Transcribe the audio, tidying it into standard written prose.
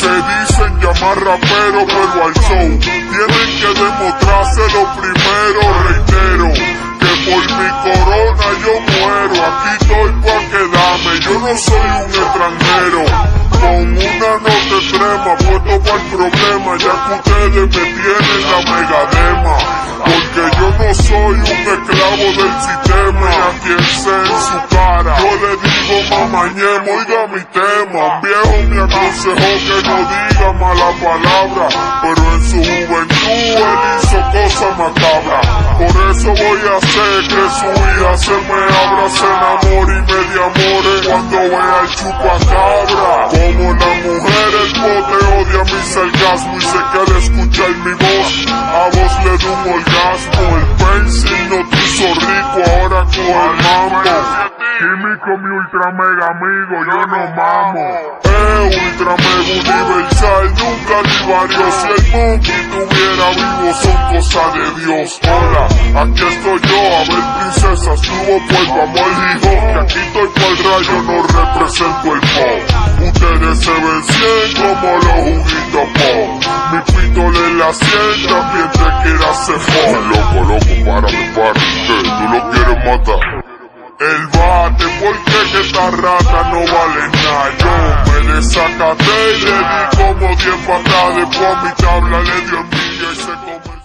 Se dicen llamar rapero, pero al show tienen que demostrárselo primero. Reitero que por mi corona yo muero, aquí estoy pa' quedarme, yo no soy un extranjero. Con una nota extrema, puesto para el problema, ya que ustedes me tienen la megadema. Porque yo no soy un esclavo del sistema, y a quien sea en su cara yo le digo mamañemo, oiga mi tema. Un viejo me aconsejó que no diga mala palabra, pero en su juventud él hizo cosas macabras. Por eso voy a hacer que su hija se me abra, se enamore y me de amores cuando vea el chupacabra. Como la mujer el pote odia mi sarcasmo y se quiere escuchar mi voz, a vos le doy un orgasmo. El pencil no te hizo rico, ahora coge el mambo. Químico mi ultra mega amigo, yo no mamo. Ultra mega universal, nunca divario. Si el monkey estuviera vivo son cosas de Dios. Hola, aquí estoy yo, a ver princesas, tuvo pues vamos al hijo, que aquí estoy pa'l rayo, no represento el pop. Ustedes se ven 100 como los juguitos pop. Mi pito le la 100, también te quiere hacer fo. Loco, párate, que tú lo quieres matar. El bate, porque que esta rata no vale nada. Yo me desacaté y le di como 10 patadas, después a mi tabla le dio envidia y se come.